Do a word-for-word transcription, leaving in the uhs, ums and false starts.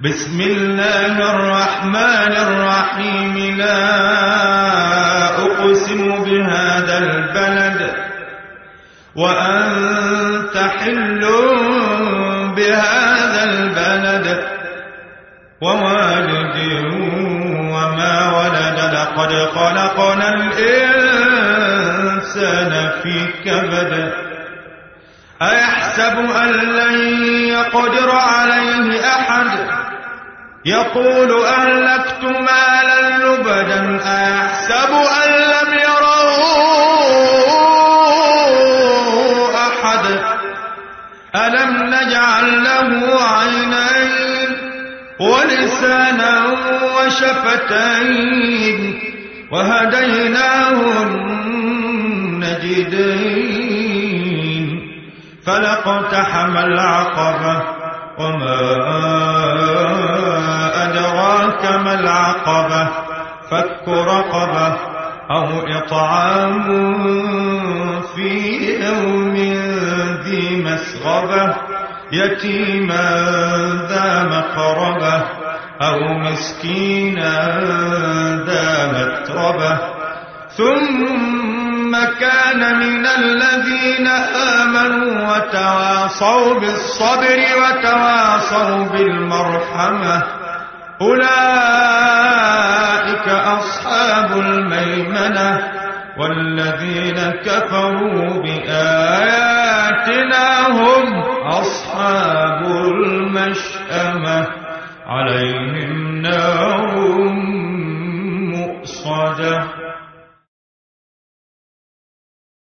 بسم الله الرحمن الرحيم. لا أقسم بهذا البلد وأنت حل بهذا البلد ووالد وما ولد. لقد خلقنا الإنسان في كبد. أيحسب أن لن يقدر عليه أحد يقول أهلكت مالا لبدا. أيحسب أن لم يره أحد ألم نجعل له عينين ولسانا وشفتين وهديناه النجدين. فلاقتحم العقبة وما أدراك ما العقبة. فك رقبة أو إطعام في يوم ذي مسغبة يتيما ذا مقربة أو مسكينا ذا متربة. ثم كان من الذين آمنوا وتواصوا بالصبر وتواصوا بالمرحمة أولئك أصحاب الميمنة. والذين كفروا بآياتنا